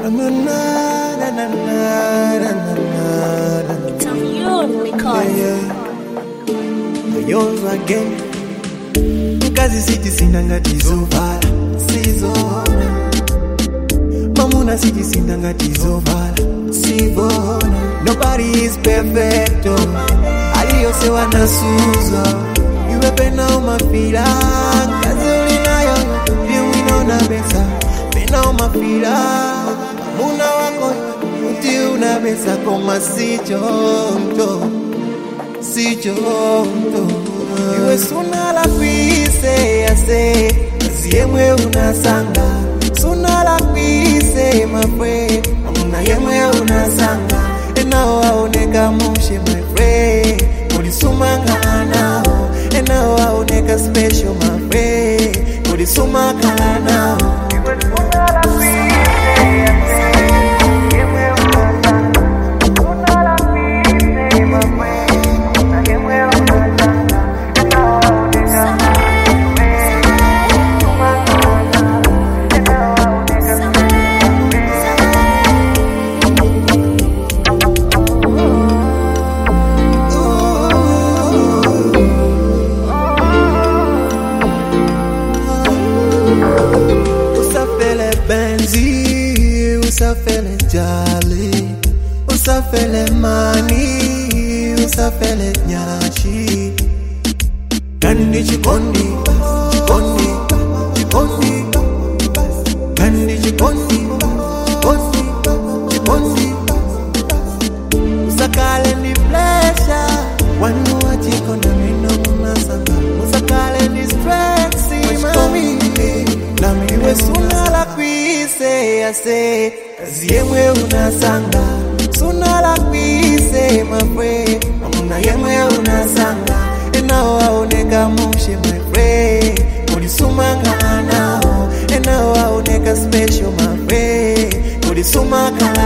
It's on you, because yours again. Kazi siti sindanga tizovala sizona. Mamuna siti sindanga tizovala sivona. Nobody is perfect. Aliyose wanasuza. Iwe pena umafila. Kazi ulinayo una besa. Pena umafila. Mamuna wako uti una besa koma sijonto. Iwe suna la kwise yase Yemwe unasanga Suna la kwise mafwe Muna yemwe unasanga Enao waoneka mushe my friend Ulisumanga nao Enao waoneka special my friend Ulisumanga nao Iwe suna la kwise yase Yemwe unasanga Suna la kwise mafwe Usafele jali, usafele mani, usafele nyashi. Kandi chikondi, chikondi, chikondi. Kandi chikondi, chikondi, chikondi. Usakale ni pleasure, wanu wachikona mino munasanga. Usakale ni stress, mami. Nami wesuna la kwise yase. Kazi yemwe unasanga Suna la kwise mafwe Muna yemwe unasanga Enao waoneka mushe my friend Ulisumanga nao Enao waoneka special my friend Ulisumanga